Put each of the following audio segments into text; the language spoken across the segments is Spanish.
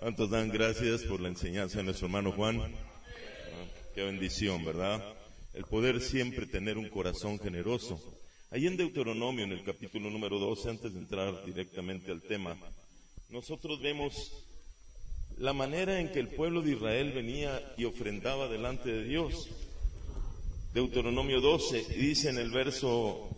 ¿Cuántos dan gracias por la enseñanza de nuestro hermano Juan? Qué bendición, ¿verdad? El poder siempre tener un corazón generoso. Ahí en Deuteronomio, en el capítulo número 12, antes de entrar directamente al tema, nosotros vemos la manera en que el pueblo de Israel venía y ofrendaba delante de Dios. Deuteronomio 12, dice en el verso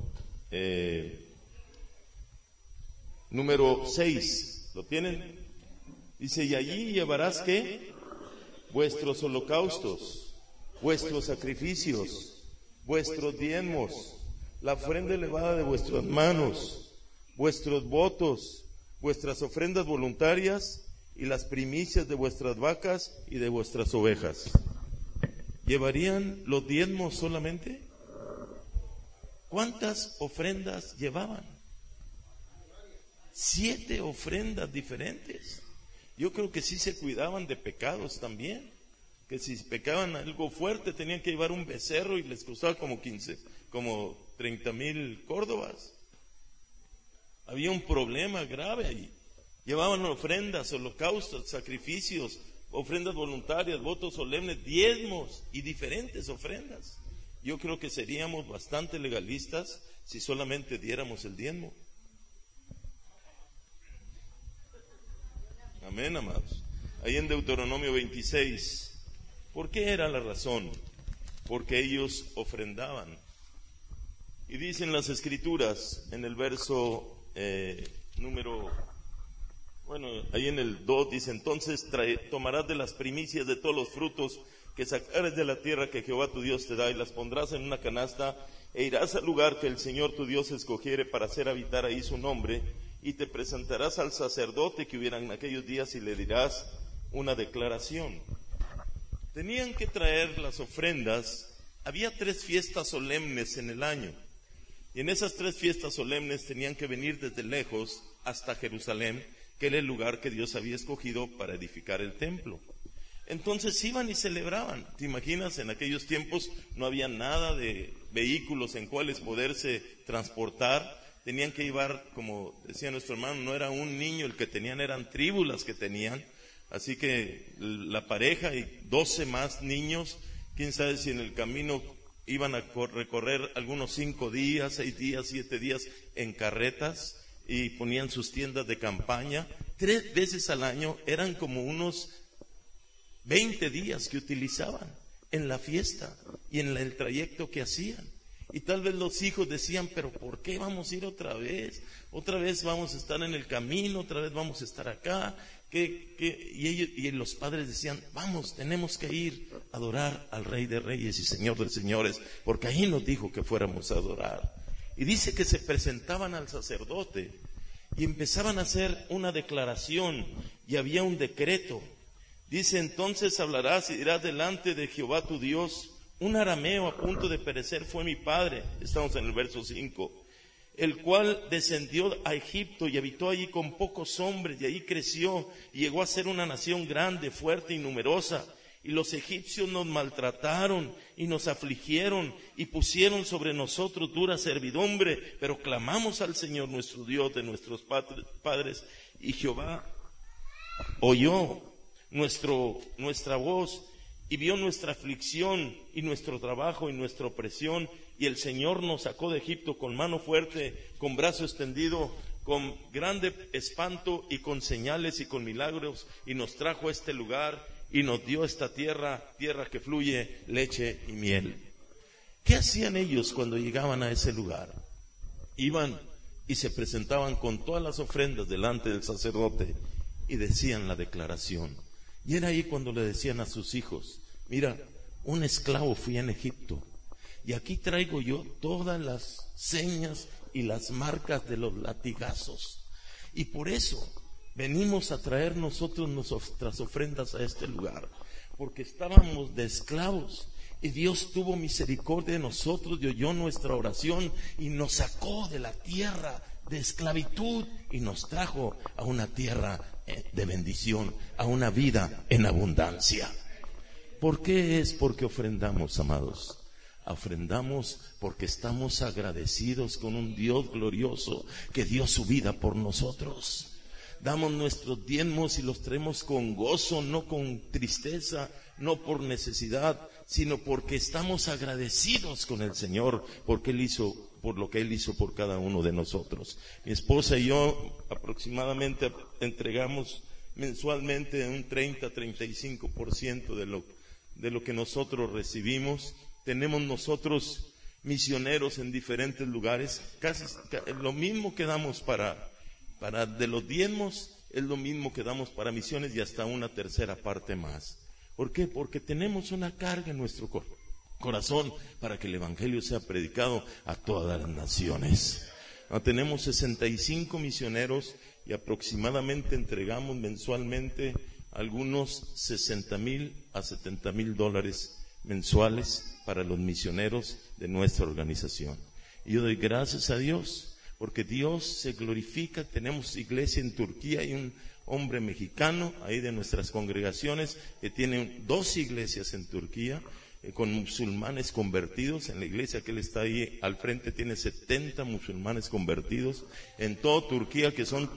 número 6, ¿lo tienen? Dice, y allí llevarás, ¿qué? Vuestros holocaustos, vuestros sacrificios, vuestros diezmos, la ofrenda elevada de vuestras manos, vuestros votos, vuestras ofrendas voluntarias y las primicias de vuestras vacas y de vuestras ovejas. ¿Llevarían los diezmos solamente? ¿Cuántas ofrendas llevaban? 7 ofrendas diferentes. Yo creo que sí se cuidaban de pecados también, que si pecaban algo fuerte tenían que llevar un becerro y les costaba como 30,000 córdobas. Había un problema grave allí. Llevaban ofrendas, holocaustos, sacrificios, ofrendas voluntarias, votos solemnes, diezmos y diferentes ofrendas. Yo creo que seríamos bastante legalistas si solamente diéramos el diezmo. Amén, amados. Ahí en Deuteronomio 26, ¿por qué era la razón? Porque ellos ofrendaban. Y dicen las Escrituras en el verso ahí en el 2 dice, entonces tomarás de las primicias de todos los frutos que sacares de la tierra que Jehová tu Dios te da y las pondrás en una canasta e irás al lugar que el Señor tu Dios escogiere para hacer habitar ahí su nombre y te presentarás al sacerdote que hubiera en aquellos días y le dirás una declaración. Tenían que traer las ofrendas. Había 3 fiestas solemnes en el año y en esas 3 fiestas solemnes tenían que venir desde lejos hasta Jerusalén, que era el lugar que Dios había escogido para edificar el templo. Entonces iban y celebraban. ¿Te imaginas? En aquellos tiempos no había nada de vehículos en cuales poderse transportar. Tenían que llevar, como decía nuestro hermano, no era un niño el que tenían, eran tribus las que tenían. Así que la pareja y 12 más niños, quién sabe si en el camino iban a recorrer algunos 5 días, 6 días, 7 días en carretas y ponían sus tiendas de campaña. 3 veces al año, eran como unos 20 días que utilizaban en la fiesta y en el trayecto que hacían. Y tal vez los hijos decían, pero ¿por qué vamos a ir otra vez? Otra vez vamos a estar en el camino, otra vez vamos a estar acá. Y los padres decían, vamos, tenemos que ir a adorar al Rey de Reyes y Señor de Señores, porque ahí nos dijo que fuéramos a adorar. Y dice que se presentaban al sacerdote y empezaban a hacer una declaración y había un decreto. Dice, entonces hablarás y dirás delante de Jehová tu Dios, un arameo a punto de perecer fue mi padre, estamos en el verso 5, el cual descendió a Egipto y habitó allí con pocos hombres, y allí creció y llegó a ser una nación grande, fuerte y numerosa. Y los egipcios nos maltrataron y nos afligieron y pusieron sobre nosotros dura servidumbre, pero clamamos al Señor nuestro Dios de nuestros padres, y Jehová oyó nuestra voz y vio nuestra aflicción y nuestro trabajo y nuestra opresión, y el Señor nos sacó de Egipto con mano fuerte, con brazo extendido, con grande espanto y con señales y con milagros, y nos trajo a este lugar y nos dio esta tierra que fluye leche y miel. ¿Qué hacían ellos cuando llegaban a ese lugar? Iban y se presentaban con todas las ofrendas delante del sacerdote y decían la declaración. Y era ahí cuando le decían a sus hijos, mira, un esclavo fui en Egipto y aquí traigo yo todas las señas y las marcas de los latigazos, y por eso venimos a traer nosotros nuestras ofrendas a este lugar, porque estábamos de esclavos y Dios tuvo misericordia de nosotros y oyó nuestra oración y nos sacó de la tierra de esclavitud y nos trajo a una tierra de bendición, a una vida en abundancia. ¿Por qué es? Porque ofrendamos, amados. Ofrendamos porque estamos agradecidos con un Dios glorioso que dio su vida por nosotros. damos nuestros diezmos y los traemos con gozo, no con tristeza, no por necesidad, sino porque estamos agradecidos con el Señor, porque Él hizo, por lo que Él hizo por cada uno de nosotros. Mi esposa y yo aproximadamente entregamos mensualmente un 30-35% de lo que nosotros recibimos. Tenemos nosotros misioneros en diferentes lugares, casi lo mismo que damos para de los diezmos, es lo mismo que damos para misiones y hasta una tercera parte más. ¿Por qué? Porque tenemos una carga en nuestro corazón para que el Evangelio sea predicado a todas las naciones. Tenemos 65 misioneros y aproximadamente entregamos mensualmente algunos $60,000 a $70,000 mensuales para los misioneros de nuestra organización. Y yo doy gracias a Dios, porque Dios se glorifica. Tenemos iglesia en Turquía, hay un hombre mexicano ahí de nuestras congregaciones que tiene 2 iglesias en Turquía, con musulmanes convertidos. En la iglesia que él está ahí al frente tiene 70 musulmanes convertidos. En toda Turquía, que son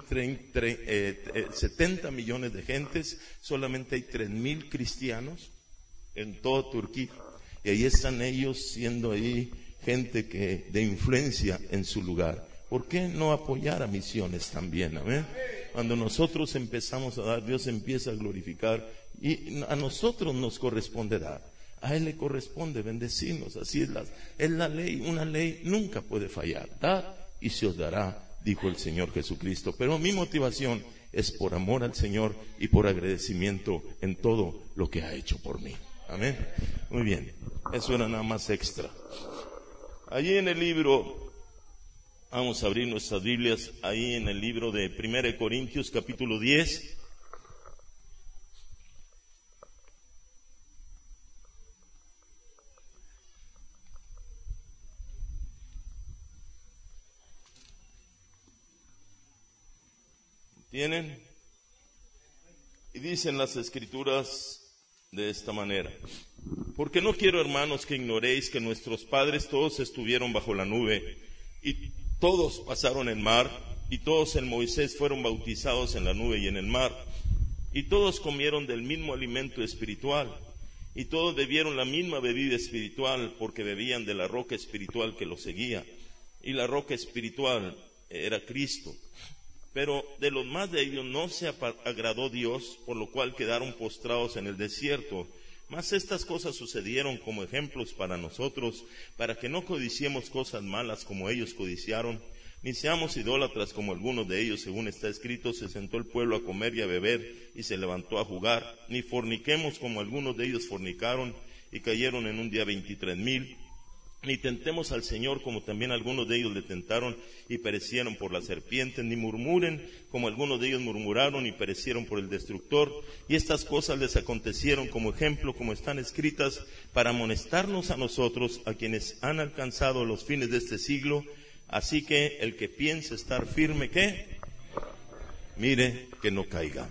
70 millones de gentes, solamente hay 3,000 cristianos en toda Turquía. Y ahí están ellos siendo ahí gente de influencia en su lugar. ¿Por qué no apoyar a misiones también? ¿Amén? Cuando nosotros empezamos a dar, Dios empieza a glorificar y a nosotros nos corresponde dar. A Él le corresponde bendecirnos. Así es la ley. Una ley nunca puede fallar. Dad y se os dará, dijo el Señor Jesucristo. Pero mi motivación es por amor al Señor y por agradecimiento en todo lo que ha hecho por mí. Amén. Muy bien. Eso era nada más extra. Allí en el libro, vamos a abrir nuestras Biblias, ahí en el libro de 1 Corintios capítulo 10. ¿Tienen? Y dicen las Escrituras de esta manera: porque no quiero, hermanos, que ignoréis que nuestros padres todos estuvieron bajo la nube, y todos pasaron el mar, y todos en Moisés fueron bautizados en la nube y en el mar, y todos comieron del mismo alimento espiritual, y todos bebieron la misma bebida espiritual, porque bebían de la roca espiritual que los seguía, y la roca espiritual era Cristo. Pero de los más de ellos no se agradó Dios, por lo cual quedaron postrados en el desierto. Mas estas cosas sucedieron como ejemplos para nosotros, para que no codiciemos cosas malas como ellos codiciaron, ni seamos idólatras como algunos de ellos, según está escrito: se sentó el pueblo a comer y a beber, y se levantó a jugar, ni forniquemos como algunos de ellos fornicaron, y cayeron en un día 23,000. Ni tentemos al Señor como también algunos de ellos le tentaron y perecieron por la serpiente, ni murmuren como algunos de ellos murmuraron y perecieron por el destructor. Y estas cosas les acontecieron como ejemplo, como están escritas, para amonestarnos a nosotros, a quienes han alcanzado los fines de este siglo. Así que el que piense estar firme, ¿qué? Mire que no caiga.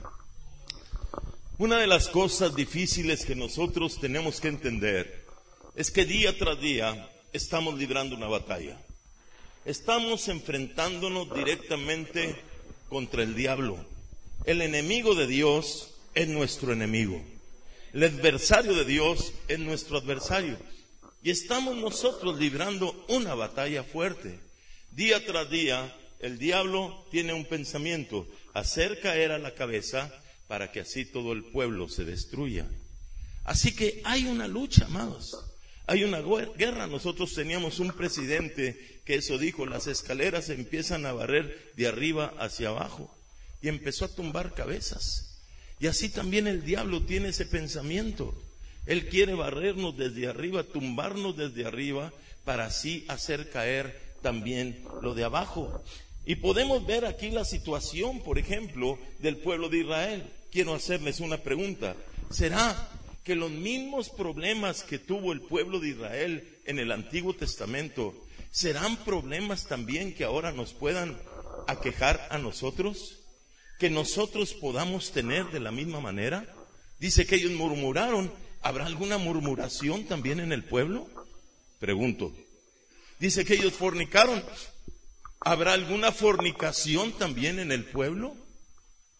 Una de las cosas difíciles que nosotros tenemos que entender es que día tras día estamos librando una batalla. Estamos enfrentándonos directamente contra el diablo. El enemigo de Dios es nuestro enemigo. El adversario de Dios es nuestro adversario. Y estamos nosotros librando una batalla fuerte. Día tras día, el diablo tiene un pensamiento: hacer caer a la cabeza para que así todo el pueblo se destruya. Así que hay una lucha, amados. Hay una guerra. Nosotros teníamos un presidente que eso dijo: las escaleras se empiezan a barrer de arriba hacia abajo. Y empezó a tumbar cabezas. Y así también el diablo tiene ese pensamiento. Él quiere barrernos desde arriba, tumbarnos desde arriba, para así hacer caer también lo de abajo. Y podemos ver aquí la situación, por ejemplo, del pueblo de Israel. Quiero hacerles una pregunta: ¿será que los mismos problemas que tuvo el pueblo de Israel en el Antiguo Testamento serán problemas también que ahora nos puedan aquejar a nosotros? ¿Que nosotros podamos tener de la misma manera? Dice que ellos murmuraron. ¿Habrá alguna murmuración también en el pueblo? Pregunto. Dice que ellos fornicaron. ¿Habrá alguna fornicación también en el pueblo?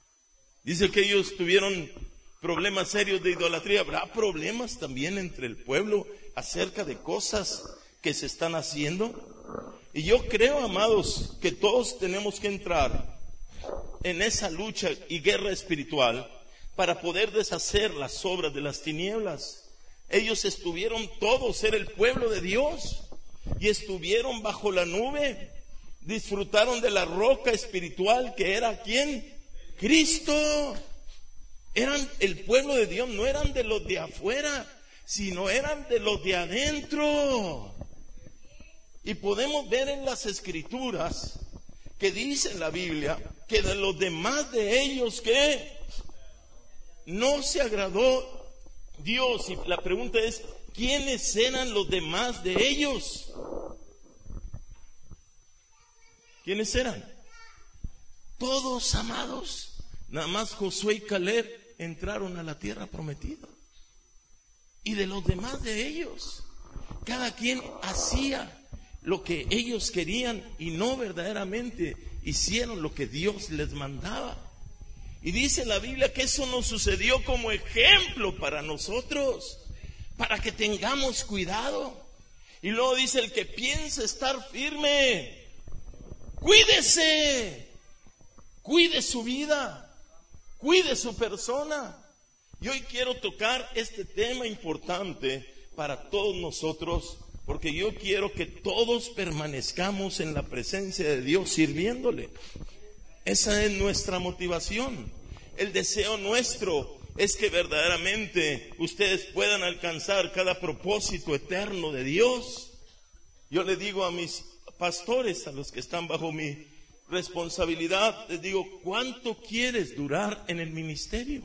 Dice que ellos tuvieron problemas serios de idolatría. ¿Habrá problemas también entre el pueblo acerca de cosas que se están haciendo? Y yo creo, amados, que todos tenemos que entrar en esa lucha y guerra espiritual para poder deshacer las obras de las tinieblas. Ellos estuvieron todos, era el pueblo de Dios, y estuvieron bajo la nube, disfrutaron de la roca espiritual que era ¿quién? Cristo. Eran el pueblo de Dios, no eran de los de afuera, sino eran de los de adentro. Y podemos ver en las Escrituras que dice en la Biblia que de los demás de ellos que no se agradó Dios. Y la pregunta es, ¿quiénes eran los demás de ellos? ¿Quiénes eran? Todos amados. Nada más Josué y Caleb entraron a la tierra prometida. Y de los demás de ellos, cada quien hacía lo que ellos querían y no verdaderamente hicieron lo que Dios les mandaba. Y dice la Biblia que eso nos sucedió como ejemplo para nosotros, para que tengamos cuidado. Y luego dice, el que piensa estar firme, cuídese, cuide su vida, cuide su persona. Y hoy quiero tocar este tema importante para todos nosotros, porque yo quiero que todos permanezcamos en la presencia de Dios sirviéndole. Esa es nuestra motivación. El deseo nuestro es que verdaderamente ustedes puedan alcanzar cada propósito eterno de Dios. Yo le digo a mis pastores, a los que están bajo mi responsabilidad, les digo, ¿cuánto quieres durar en el ministerio?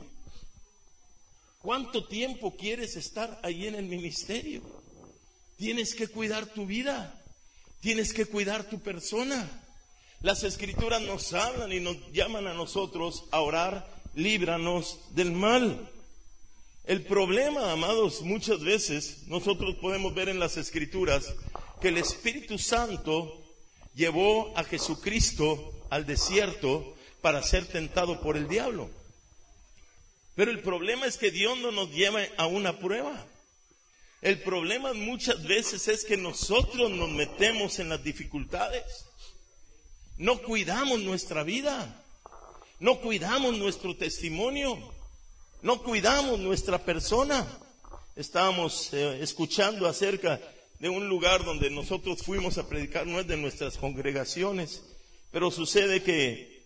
¿Cuánto tiempo quieres estar ahí en el ministerio? Tienes que cuidar tu vida, tienes que cuidar tu persona. Las Escrituras nos hablan y nos llaman a nosotros a orar, líbranos del mal. El problema, amados, muchas veces nosotros podemos ver en las Escrituras que el Espíritu Santo llevó a Jesucristo al desierto para ser tentado por el diablo. Pero el problema es que Dios no nos lleva a una prueba. El problema muchas veces es que nosotros nos metemos en las dificultades. No cuidamos nuestra vida, no cuidamos nuestro testimonio, no cuidamos nuestra persona. Estábamos escuchando acerca de un lugar donde nosotros fuimos a predicar, no es de nuestras congregaciones, pero sucede que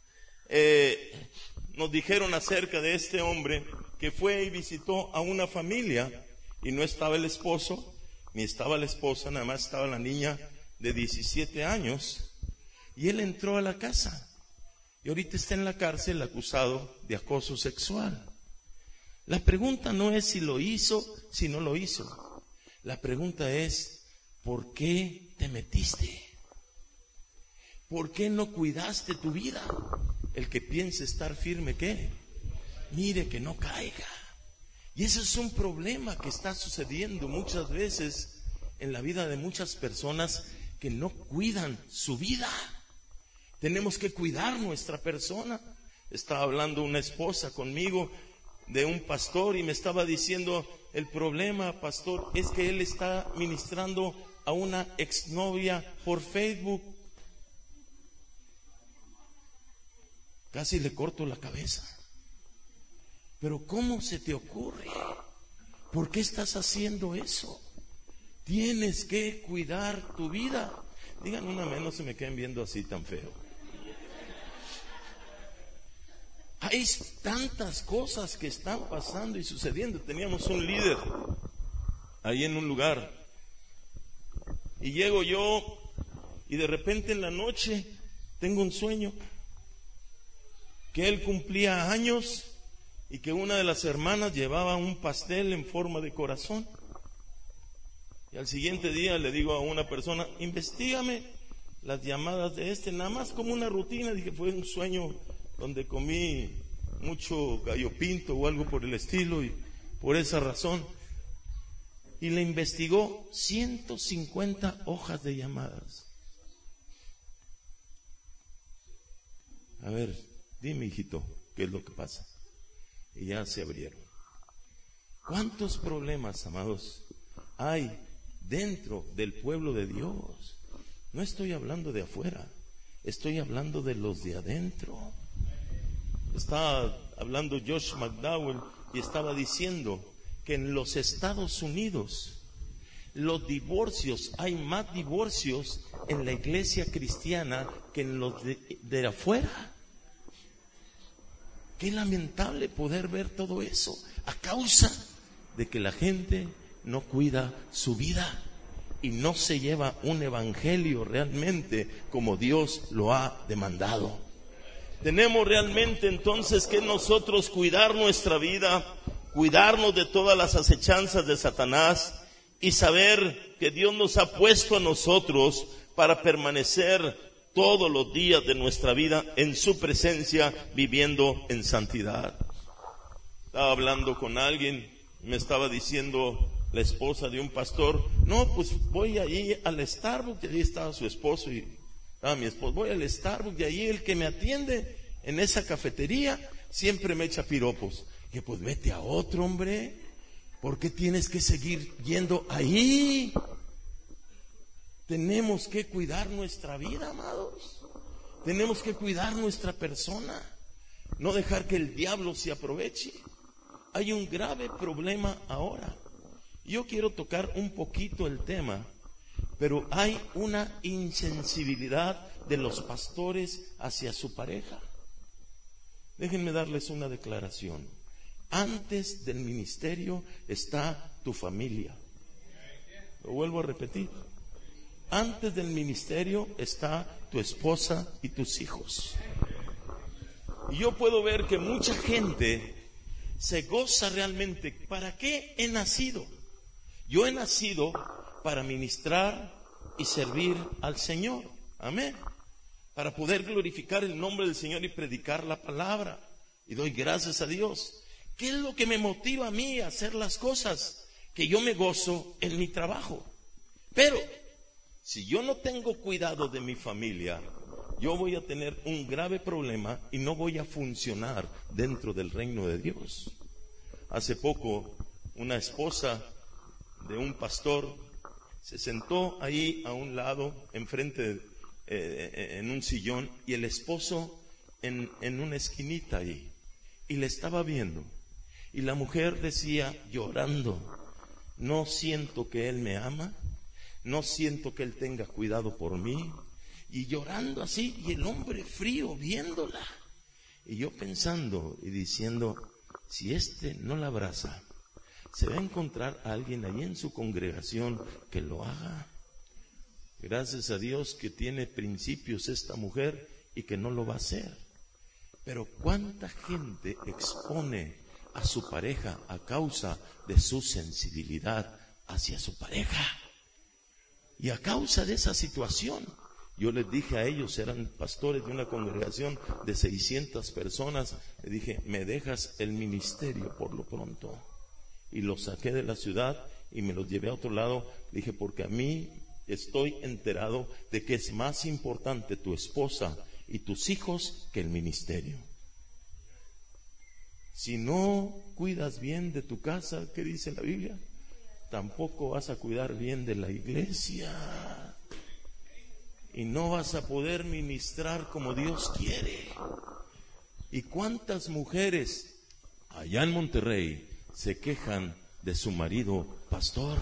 nos dijeron acerca de este hombre que fue y visitó a una familia y no estaba el esposo, ni estaba la esposa, nada más estaba la niña de 17 años. Y él entró a la casa y ahorita está en la cárcel acusado de acoso sexual. La pregunta no es si lo hizo, si no lo hizo. La pregunta es, ¿por qué te metiste? ¿Por qué no cuidaste tu vida? El que piense estar firme, ¿qué? Mire que no caiga. Y ese es un problema que está sucediendo muchas veces en la vida de muchas personas que no cuidan su vida. Tenemos que cuidar nuestra persona. Estaba hablando una esposa conmigo de un pastor y me estaba diciendo, el problema, pastor, es que él está ministrando a una exnovia por Facebook. Casi le corto la cabeza. Pero ¿cómo se te ocurre? ¿Por qué estás haciendo eso? Tienes que cuidar tu vida. Digan un amén, no se me queden viendo así tan feo. Hay tantas cosas que están pasando y sucediendo. Teníamos un líder ahí en un lugar y llego yo y de repente en la noche tengo un sueño que él cumplía años y que una de las hermanas llevaba un pastel en forma de corazón. Y al siguiente día le digo a una persona, investígame las llamadas de nada más como una rutina. Dije, fue un sueño donde comí mucho gallo pinto o algo por el estilo y por esa razón. Y le investigó 150 hojas de llamadas. A ver, dime, hijito, qué es lo que pasa. Y ya se abrieron. ¿Cuántos problemas, amados, hay dentro del pueblo de Dios? No estoy hablando de afuera, estoy hablando de los de adentro. Estaba hablando Josh McDowell y estaba diciendo que en los Estados Unidos los divorcios, hay más divorcios en la iglesia cristiana que en los de afuera. Qué lamentable poder ver todo eso a causa de que la gente no cuida su vida y no se lleva un evangelio realmente como Dios lo ha demandado. Tenemos realmente entonces que nosotros cuidar nuestra vida, cuidarnos de todas las acechanzas de Satanás y saber que Dios nos ha puesto a nosotros para permanecer todos los días de nuestra vida en su presencia, viviendo en santidad. Estaba hablando con alguien, me estaba diciendo la esposa de un pastor, no, pues voy ahí al Starbucks, y ahí estaba su esposo y estaba mi esposo, voy al Starbucks y ahí el que me atiende en esa cafetería siempre me echa piropos. Y pues vete a otro, hombre, ¿por qué tienes que seguir yendo ahí? Tenemos que cuidar nuestra vida, amados. Tenemos que cuidar nuestra persona. No dejar que el diablo se aproveche. Hay un grave problema ahora. Yo quiero tocar un poquito el tema, pero hay una insensibilidad de los pastores hacia su pareja. Déjenme darles una declaración. Antes del ministerio está tu familia. Lo vuelvo a repetir. Antes del ministerio está tu esposa y tus hijos. Y yo puedo ver que mucha gente se goza realmente. ¿Para qué he nacido? Yo he nacido para ministrar y servir al Señor. Amén. Para poder glorificar el nombre del Señor y predicar la palabra. Y doy gracias a Dios. ¿Qué es lo que me motiva a mí a hacer las cosas? Que yo me gozo en mi trabajo. Pero si yo no tengo cuidado de mi familia, yo voy a tener un grave problema y no voy a funcionar dentro del reino de Dios. Hace poco, una esposa de un pastor se sentó ahí a un lado, enfrente, en un sillón, y el esposo en una esquinita ahí, y le estaba viendo. Y la mujer decía, llorando, no siento que él me ama, no siento que él tenga cuidado por mí, y llorando así, y el hombre frío viéndola. Y yo pensando y diciendo, si no la abraza, se va a encontrar a alguien ahí en su congregación que lo haga. Gracias a Dios que tiene principios esta mujer y que no lo va a hacer. Pero ¿cuánta gente expone a su pareja a causa de su sensibilidad hacia su pareja? Y a causa de esa situación, yo les dije a ellos, eran pastores de una congregación de 600 personas, les dije, me dejas el ministerio por lo pronto. Y los saqué de la ciudad y me los llevé a otro lado. Dije, porque a mí estoy enterado de que es más importante tu esposa y tus hijos que el ministerio. Si no cuidas bien de tu casa, ¿qué dice la Biblia? Tampoco vas a cuidar bien de la iglesia. Y no vas a poder ministrar como Dios quiere. ¿Y cuántas mujeres allá en Monterrey se quejan de su marido pastor?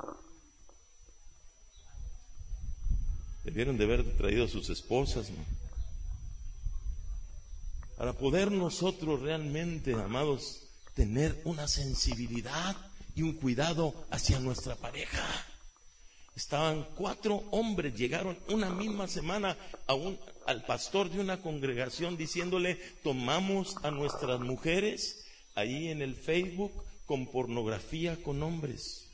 Debieron de haber traído a sus esposas, ¿no? Para poder nosotros realmente, amados, tener una sensibilidad y un cuidado hacia nuestra pareja. Estaban 4 hombres, llegaron una misma semana al pastor de una congregación diciéndole, tomamos a nuestras mujeres ahí en el Facebook con pornografía con hombres,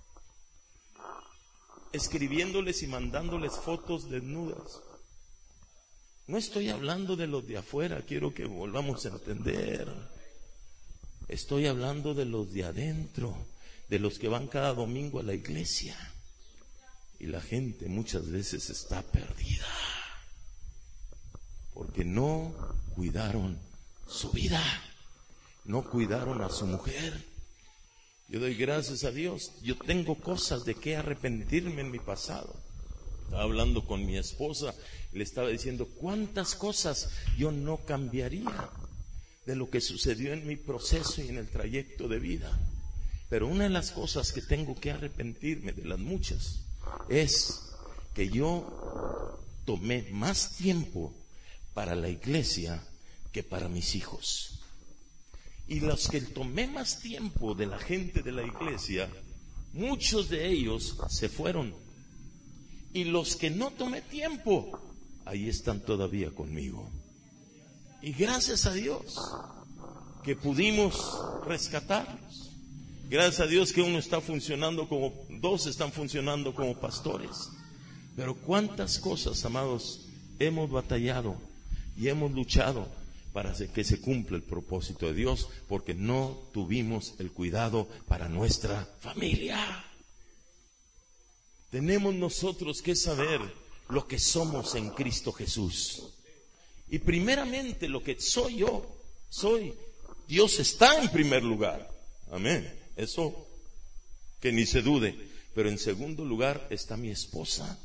escribiéndoles y mandándoles fotos desnudas. No estoy hablando de los de afuera, quiero que volvamos a entender. Estoy hablando de los de adentro, de los que van cada domingo a la iglesia. Y la gente muchas veces está perdida porque no cuidaron su vida. No cuidaron a su mujer. Yo doy gracias a Dios. Yo tengo cosas de qué arrepentirme en mi pasado. Estaba hablando con mi esposa, le estaba diciendo cuántas cosas yo no cambiaría de lo que sucedió en mi proceso y en el trayecto de vida. Pero una de las cosas que tengo que arrepentirme, de las muchas, es que yo tomé más tiempo para la iglesia que para mis hijos. Y los que tomé más tiempo de la gente de la iglesia, muchos de ellos se fueron. Y los que no tomé tiempo, ahí están todavía conmigo. Y gracias a Dios que pudimos rescatarlos. Gracias a Dios que uno está funcionando como, dos están funcionando como pastores. Pero cuántas cosas, amados, hemos batallado y hemos luchado para que se cumpla el propósito de Dios, porque no tuvimos el cuidado para nuestra familia. Tenemos nosotros que saber lo que somos en Cristo Jesús. Y primeramente lo que soy yo, Dios está en primer lugar. Amén. Eso que ni se dude. Pero en segundo lugar está mi esposa.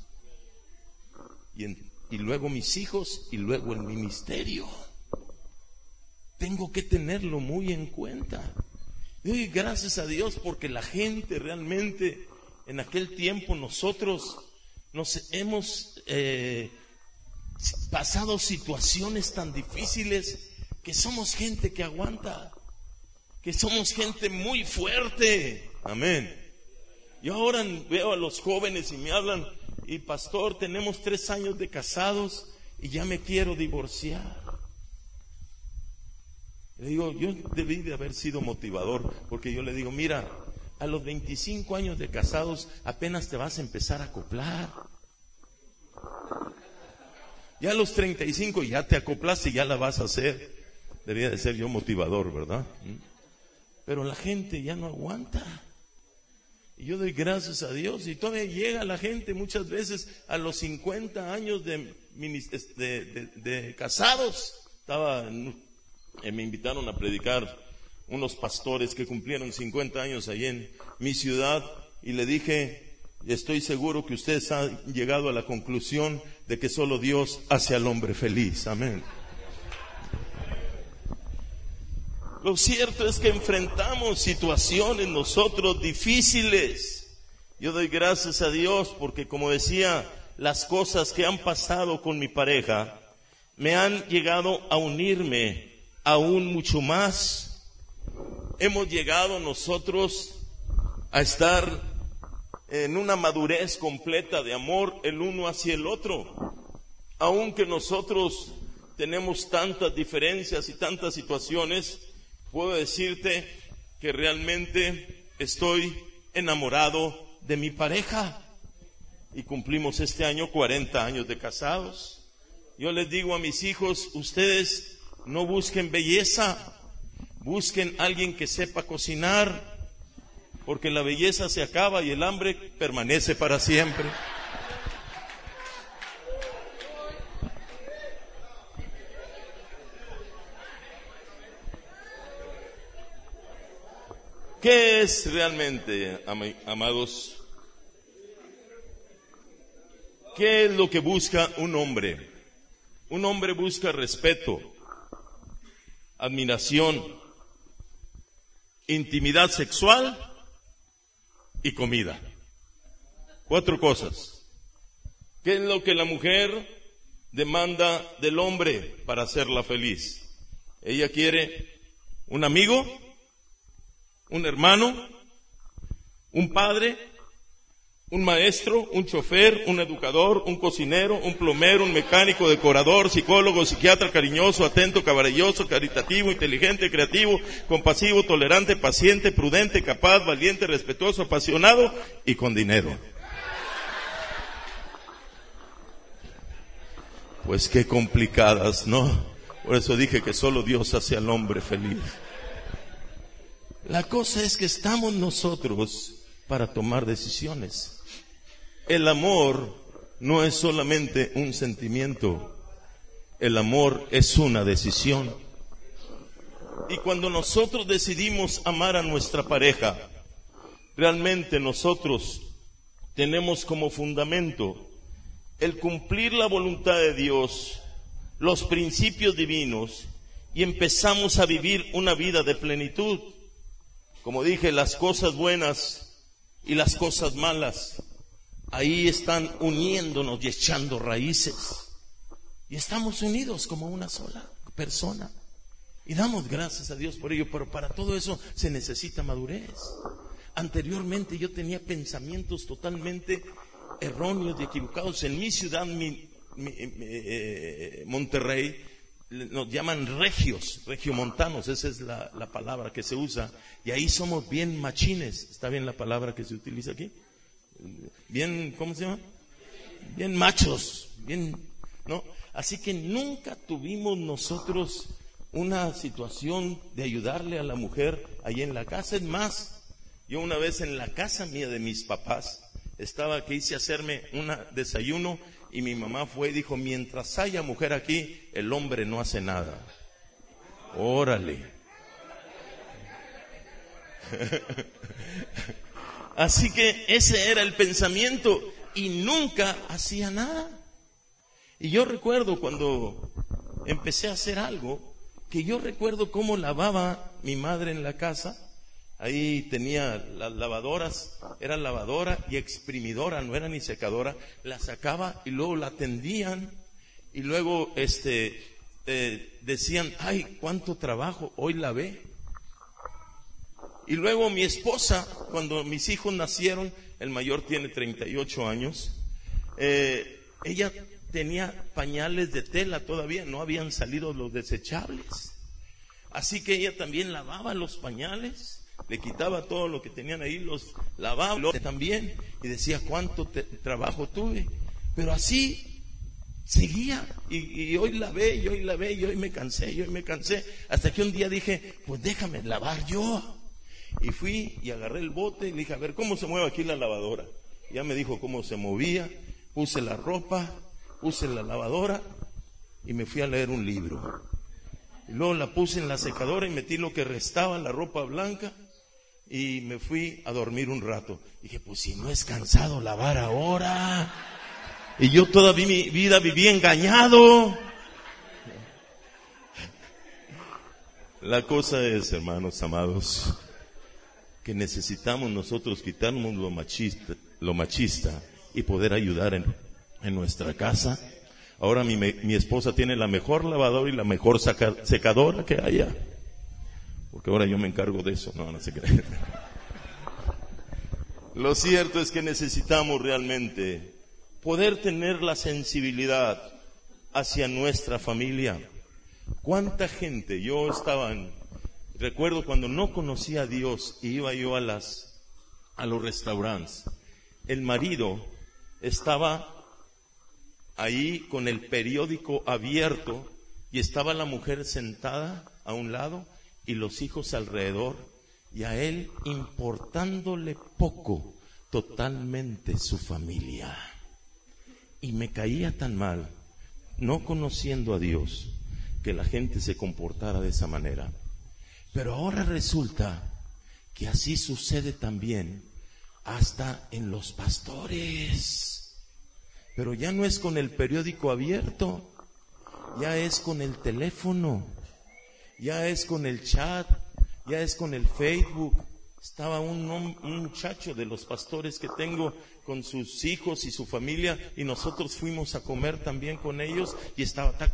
Y luego mis hijos y luego el ministerio. Tengo que tenerlo muy en cuenta. Y gracias a Dios porque la gente realmente... En aquel tiempo nosotros nos hemos pasado situaciones tan difíciles que somos gente que aguanta, que somos gente muy fuerte. Amén. Yo ahora veo a los jóvenes y me hablan, y pastor, tenemos 3 años de casados y ya me quiero divorciar. Le digo, yo debí de haber sido motivador, porque yo le digo, mira, a los 25 años de casados apenas te vas a empezar a acoplar. Ya a los 35 ya te acoplaste y ya la vas a hacer. Debería de ser yo motivador, ¿verdad? Pero la gente ya no aguanta. Y yo doy gracias a Dios. Y todavía llega la gente muchas veces a los 50 años de casados. Me invitaron a predicar unos pastores que cumplieron 50 años ahí en mi ciudad, y le dije, estoy seguro que ustedes han llegado a la conclusión de que solo Dios hace al hombre feliz. Amén. Lo cierto es que enfrentamos situaciones nosotros difíciles. Yo doy gracias a Dios porque, como decía, las cosas que han pasado con mi pareja me han llegado a unirme aún mucho más. Hemos llegado nosotros a estar en una madurez completa de amor el uno hacia el otro. Aunque nosotros tenemos tantas diferencias y tantas situaciones, puedo decirte que realmente estoy enamorado de mi pareja. Y cumplimos este año 40 años de casados. Yo les digo a mis hijos, ustedes no busquen belleza. Busquen a alguien que sepa cocinar, porque la belleza se acaba y el hambre permanece para siempre. ¿Qué es realmente, amados? ¿Qué es lo que busca un hombre? Un hombre busca respeto, admiración, intimidad sexual y comida. 4 cosas. ¿Qué es lo que la mujer demanda del hombre para hacerla feliz? Ella quiere un amigo, un hermano, un padre, un maestro, un chofer, un educador, un cocinero, un plomero, un mecánico, decorador, psicólogo, psiquiatra, cariñoso, atento, caballeroso, caritativo, inteligente, creativo, compasivo, tolerante, paciente, prudente, capaz, valiente, respetuoso, apasionado y con dinero. Pues qué complicadas, ¿no? Por eso dije que solo Dios hace al hombre feliz. La cosa es que estamos nosotros para tomar decisiones. El amor no es solamente un sentimiento, el amor es una decisión. Y cuando nosotros decidimos amar a nuestra pareja, realmente nosotros tenemos como fundamento el cumplir la voluntad de Dios, los principios divinos, y empezamos a vivir una vida de plenitud. Como dije, las cosas buenas y las cosas malas, ahí están uniéndonos y echando raíces. Y estamos unidos como una sola persona. Y damos gracias a Dios por ello, pero para todo eso se necesita madurez. Anteriormente yo tenía pensamientos totalmente erróneos y equivocados. En mi ciudad, Monterrey, nos llaman regiomontanos, esa es la palabra que se usa. Y ahí somos bien machines. ¿Está bien la palabra que se utiliza aquí? Bien, ¿cómo se llama? Bien machos, bien, ¿no? Así que nunca tuvimos nosotros una situación de ayudarle a la mujer ahí en la casa. Es más, yo una vez en la casa mía de mis papás estaba que hice hacerme un desayuno y mi mamá fue y dijo: mientras haya mujer aquí, el hombre no hace nada. Órale. Así que ese era el pensamiento y nunca hacía nada. Y yo recuerdo cuando empecé a hacer algo, que yo recuerdo cómo lavaba mi madre en la casa. Ahí tenía las lavadoras, era lavadora y exprimidora, no era ni secadora. La sacaba y luego la tendían y luego decían: ay, cuánto trabajo, hoy lavé. Y luego mi esposa, cuando mis hijos nacieron, el mayor tiene 38 años, ella tenía pañales de tela todavía, no habían salido los desechables. Así que ella también lavaba los pañales, le quitaba todo lo que tenían ahí, los lavaba también, y decía: cuánto trabajo tuve. Pero así seguía, y hoy lavé, y hoy lavé, y hoy me cansé, hasta que un día dije: pues déjame lavar yo. Y fui y agarré el bote y le dije: a ver, ¿cómo se mueve aquí la lavadora? Ya me dijo cómo se movía, puse la ropa, puse la lavadora y me fui a leer un libro. Y luego la puse en la secadora y metí lo que restaba, la ropa blanca, y me fui a dormir un rato. Dije: pues si no es cansado lavar ahora. Y yo toda mi vida viví engañado. La cosa es, hermanos amados, que necesitamos nosotros quitarnos lo machista y poder ayudar en nuestra casa. Ahora mi esposa tiene la mejor lavadora y la mejor secadora que haya, porque ahora yo me encargo de eso. No se cree. Lo cierto es que necesitamos realmente poder tener la sensibilidad hacia nuestra familia. ¿Cuánta gente? Recuerdo cuando no conocía a Dios y iba yo a los restaurantes. El marido estaba ahí con el periódico abierto y estaba la mujer sentada a un lado y los hijos alrededor, y a él importándole poco totalmente su familia. Y me caía tan mal, no conociendo a Dios, que la gente se comportara de esa manera. Pero ahora resulta que así sucede también hasta en los pastores. Pero ya no es con el periódico abierto, ya es con el teléfono, ya es con el chat, ya es con el Facebook. Estaba un muchacho de los pastores que tengo con sus hijos y su familia, y nosotros fuimos a comer también con ellos, y estaba tac.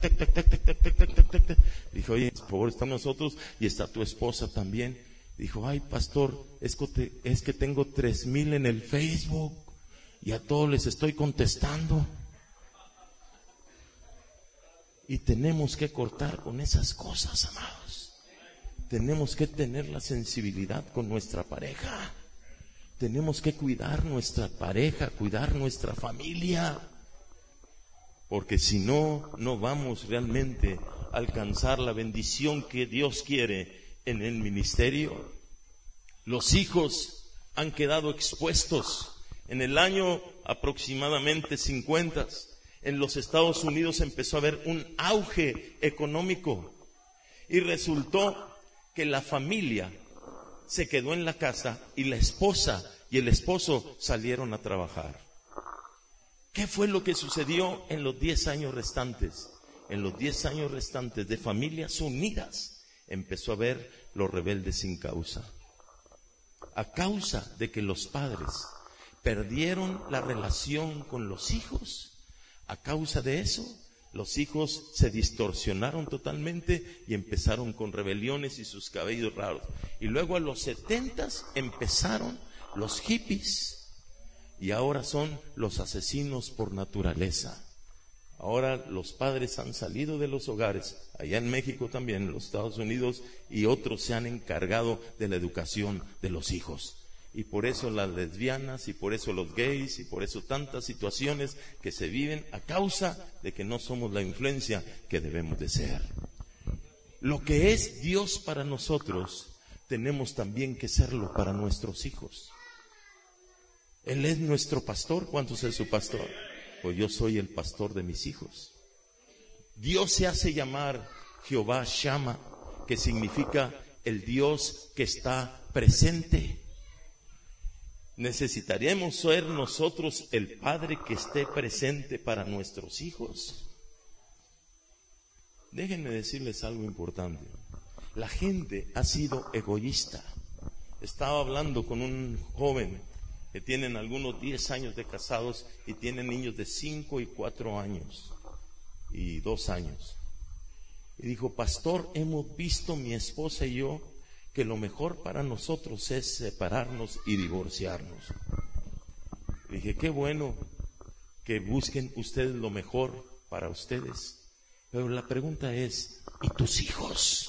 Dijo: oye, por favor, estamos nosotros y está tu esposa también. Dijo: ay, pastor, es que tengo 3,000 en el Facebook y a todos les estoy contestando. Y tenemos que cortar con esas cosas, amados. Tenemos que tener la sensibilidad con nuestra pareja. Tenemos que cuidar nuestra pareja, cuidar nuestra familia. Porque si no, no vamos realmente a alcanzar la bendición que Dios quiere en el ministerio. Los hijos han quedado expuestos. En el año aproximadamente 50, en los Estados Unidos empezó a haber un auge económico. Y resultó que la familia se quedó en la casa y la esposa y el esposo salieron a trabajar. ¿Qué fue lo que sucedió en los 10 años restantes? En los 10 años restantes de familias unidas empezó a haber los rebeldes sin causa. A causa de que los padres perdieron la relación con los hijos, a causa de eso, los hijos se distorsionaron totalmente y empezaron con rebeliones y sus cabellos raros. Y luego a los 70s empezaron los hippies y ahora son los asesinos por naturaleza. Ahora los padres han salido de los hogares, allá en México también, en los Estados Unidos, y otros se han encargado de la educación de los hijos. Y por eso las lesbianas, y por eso los gays, y por eso tantas situaciones que se viven a causa de que no somos la influencia que debemos de ser. Lo que es Dios para nosotros, tenemos también que serlo para nuestros hijos. Él es nuestro pastor. ¿Cuántos es su pastor? Pues yo soy el pastor de mis hijos. Dios se hace llamar Jehová Shama, que significa el Dios que está presente. ¿Necesitaremos ser nosotros el Padre que esté presente para nuestros hijos? Déjenme decirles algo importante. La gente ha sido egoísta. Estaba hablando con un joven que tienen algunos 10 años de casados y tienen niños de 5 y 4 años y 2 años. Y dijo: pastor, hemos visto mi esposa y yo que lo mejor para nosotros es separarnos y divorciarnos. Dije: qué bueno que busquen ustedes lo mejor para ustedes. Pero la pregunta es: ¿y tus hijos?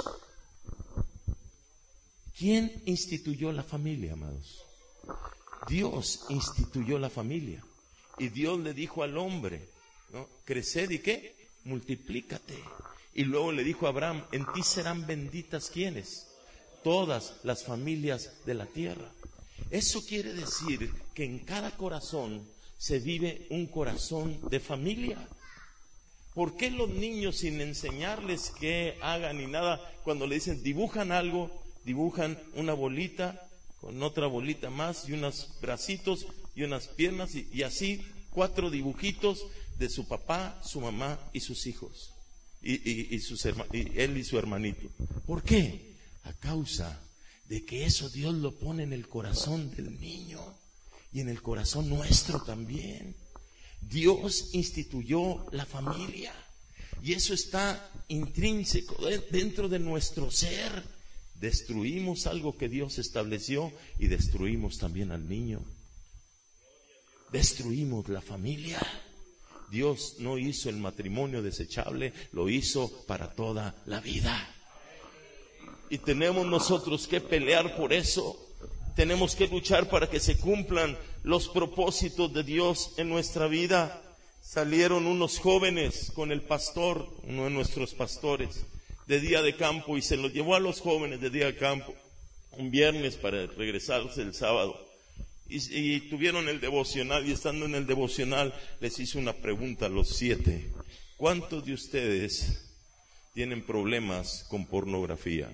¿Quién instituyó la familia, amados? Dios instituyó la familia. Y Dios le dijo al hombre, ¿no? Creced y ¿qué? Multiplícate. Y luego le dijo a Abraham: en ti serán benditas, ¿quiénes? Todas las familias de la tierra. Eso quiere decir que en cada corazón se vive un corazón de familia. ¿Por qué los niños, sin enseñarles qué hagan ni nada, cuando le dicen dibujan algo, dibujan una bolita con otra bolita más y unos bracitos y unas piernas y así 4 dibujitos de su papá, su mamá y sus hijos y él y su hermanito? ¿Por qué? A causa de que eso Dios lo pone en el corazón del niño y en el corazón nuestro también. Dios instituyó la familia y eso está intrínseco dentro de nuestro ser. Destruimos algo que Dios estableció y destruimos también al niño. Destruimos la familia. Dios no hizo el matrimonio desechable, lo hizo para toda la vida. Y tenemos nosotros que pelear por eso. Tenemos que luchar para que se cumplan los propósitos de Dios en nuestra vida. Salieron unos jóvenes con el pastor, uno de nuestros pastores, de día de campo, y se los llevó a los jóvenes de día de campo un viernes para regresarse el sábado. Y tuvieron el devocional, y estando en el devocional les hizo una pregunta a los 7. ¿Cuántos de ustedes tienen problemas con pornografía?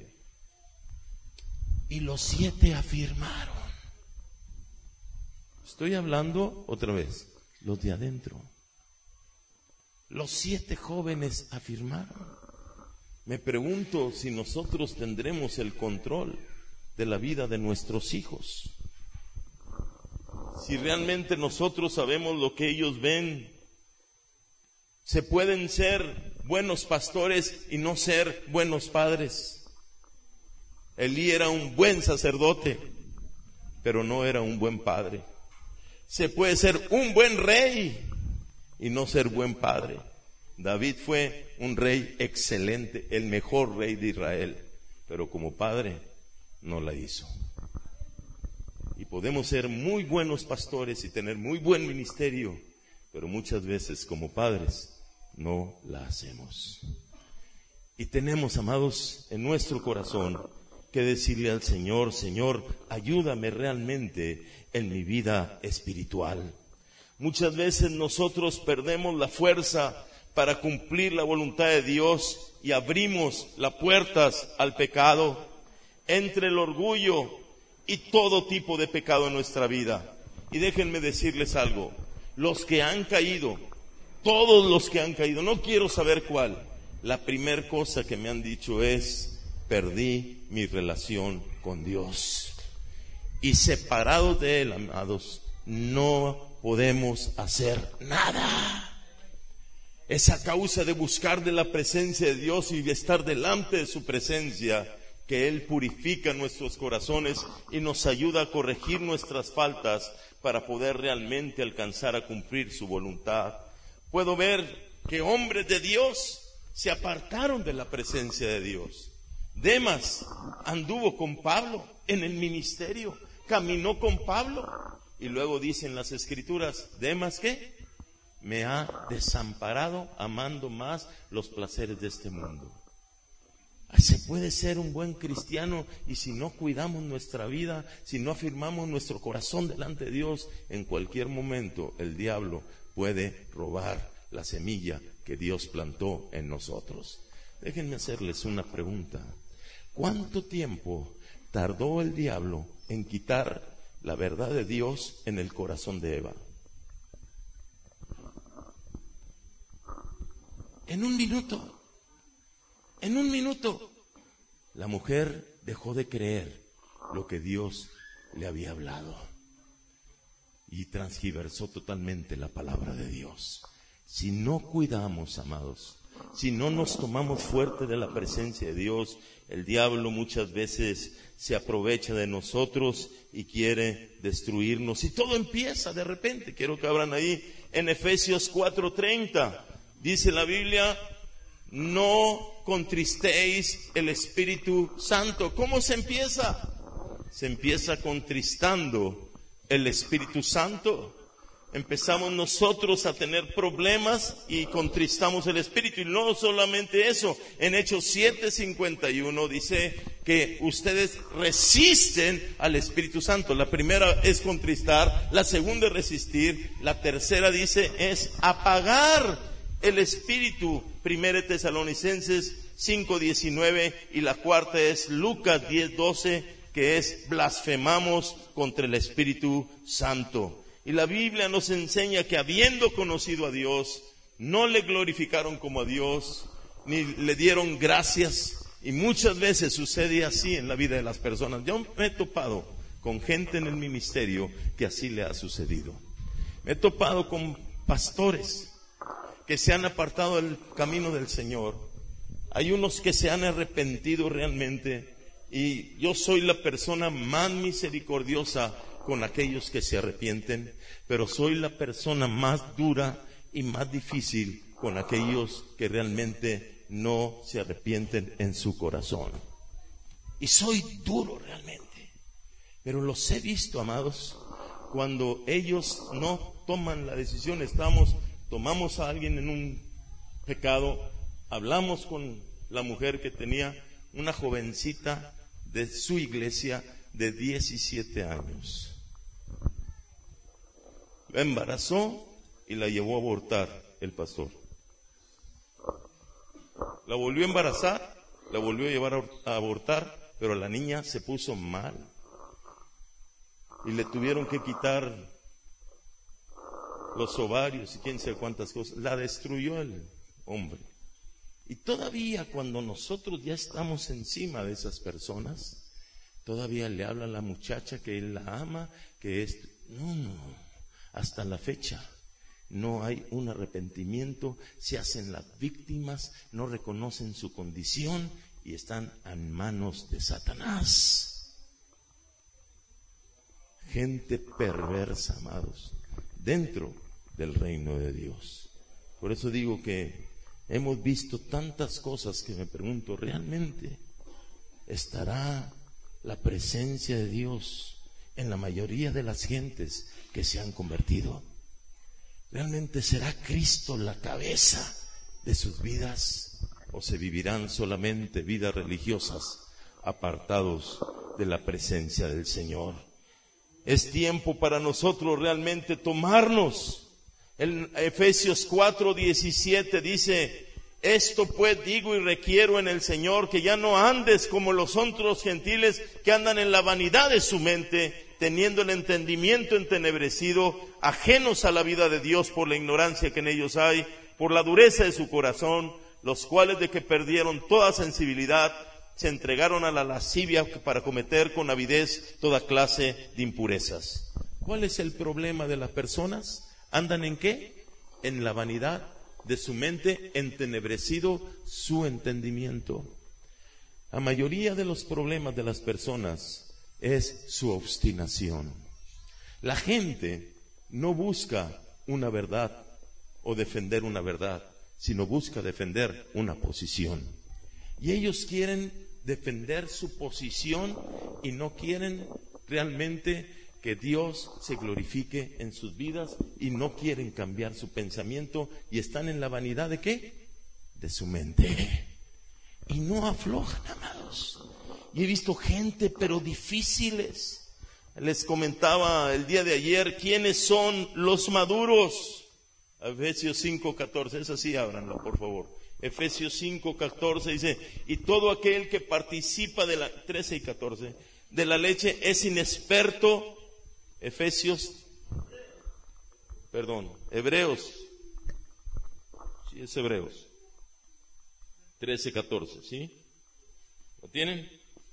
Y los 7 afirmaron. Estoy hablando otra vez, los de adentro. Los 7 jóvenes afirmaron. Me pregunto si nosotros tendremos el control de la vida de nuestros hijos. Si realmente nosotros sabemos lo que ellos ven. Se pueden ser buenos pastores y no ser buenos padres. Elí era un buen sacerdote, pero no era un buen padre. Se puede ser un buen rey y no ser buen padre. David fue un rey excelente, el mejor rey de Israel, pero como padre no la hizo. Y podemos ser muy buenos pastores y tener muy buen ministerio, pero muchas veces como padres no la hacemos. Y tenemos, amados, en nuestro corazón que decirle al Señor: Señor, ayúdame realmente en mi vida espiritual. Muchas veces nosotros perdemos la fuerza para cumplir la voluntad de Dios y abrimos las puertas al pecado. entre el orgullo y todo tipo de pecado en nuestra vida. Y déjenme decirles algo, los que han caído, todos los que han caído, no quiero saber cuál, la primer cosa que me han dicho es: perdí mi relación con Dios. Y separados de Él, amados, no podemos hacer nada. Es a causa de buscar de la presencia de Dios y de estar delante de su presencia que Él purifica nuestros corazones y nos ayuda a corregir nuestras faltas para poder realmente alcanzar a cumplir su voluntad. Puedo ver que hombres de Dios se apartaron de la presencia de Dios. Demas anduvo con Pablo en el ministerio, caminó con Pablo, y luego dicen las Escrituras: Demas, ¿qué? Me ha desamparado amando más los placeres de este mundo. Se puede ser un buen cristiano y si no cuidamos nuestra vida, si no afirmamos nuestro corazón delante de Dios, en cualquier momento el diablo puede robar la semilla que Dios plantó en nosotros. Déjenme hacerles una pregunta. ¿Cuánto tiempo tardó el diablo en quitar la verdad de Dios en el corazón de Eva? En un minuto. En un minuto. La mujer dejó de creer lo que Dios le había hablado y transgiversó totalmente la palabra de Dios. Si no cuidamos, amados, si no nos tomamos fuerte de la presencia de Dios, el diablo muchas veces se aprovecha de nosotros y quiere destruirnos. Y todo empieza de repente. Quiero que abran ahí en Efesios 4:30. Dice la Biblia: no contristéis el Espíritu Santo. ¿Cómo se empieza? Se empieza contristando el Espíritu Santo. Empezamos nosotros a tener problemas y contristamos el Espíritu. Y no solamente eso, en Hechos 7:51 dice que ustedes resisten al Espíritu Santo. La primera es contristar, la segunda es resistir, la tercera dice es apagar el Espíritu. 1 Tesalonicenses 5:19, y la cuarta es Lucas 10:12, que es blasfemamos contra el Espíritu Santo. Y la Biblia nos enseña que habiendo conocido a Dios, no le glorificaron como a Dios, ni le dieron gracias. Y muchas veces sucede así en la vida de las personas. Yo me he topado con gente en el ministerio que así le ha sucedido. Me he topado con pastores que se han apartado del camino del Señor. Hay unos que se han arrepentido realmente, y yo soy la persona más misericordiosa con aquellos que se arrepienten, pero soy la persona más dura y más difícil con aquellos que realmente no se arrepienten en su corazón. Y soy duro realmente, pero los he visto, amados, cuando ellos no toman la decisión. Tomamos a alguien en un pecado, hablamos con la mujer que tenía una jovencita de su iglesia de 17 años. La embarazó y la llevó a abortar el pastor. La volvió a embarazar, la volvió a llevar a abortar, pero la niña se puso mal y le tuvieron que quitar los ovarios y quién sabe cuántas cosas. La destruyó el hombre. Y todavía cuando nosotros ya estamos encima de esas personas, todavía le habla a la muchacha que él la ama, que es... No. Hasta la fecha no hay un arrepentimiento, se hacen las víctimas, no reconocen su condición y están en manos de Satanás. Gente perversa, amados, dentro del reino de Dios. Por eso digo que hemos visto tantas cosas que me pregunto, ¿realmente estará la presencia de Dios en la mayoría de las gentes que se han convertido? ¿Realmente será Cristo la cabeza de sus vidas? ¿O se vivirán solamente vidas religiosas apartados de la presencia del Señor? Es tiempo para nosotros realmente tomarnos. En Efesios 4:17 dice Esto pues digo y requiero en el Señor, que ya no andes como los otros gentiles que andan en la vanidad de su mente, teniendo el entendimiento entenebrecido, ajenos a la vida de Dios por la ignorancia que en ellos hay, por la dureza de su corazón, los cuales de que perdieron toda sensibilidad, se entregaron a la lascivia para cometer con avidez toda clase de impurezas. ¿Cuál es el problema de las personas? ¿Andan en qué? En la vanidad de su mente, entenebrecido su entendimiento. La mayoría de los problemas de las personas es su obstinación. La gente no busca una verdad o defender una verdad, sino busca defender una posición. Y ellos quieren defender su posición y no quieren realmente que Dios se glorifique en sus vidas, y no quieren cambiar su pensamiento y están en la vanidad ¿de qué? De su mente. Y no aflojan, amados. Y he visto gente, pero difíciles. Les comentaba el día de ayer, ¿quiénes son los maduros? Efesios 5:14, es así, ábranlo por favor. Efesios 5:14 dice, y todo aquel que participa de la, 13 y 14, de la leche es inexperto. Hebreos, sí es Hebreos 13:14, ¿sí? ¿Lo tienen?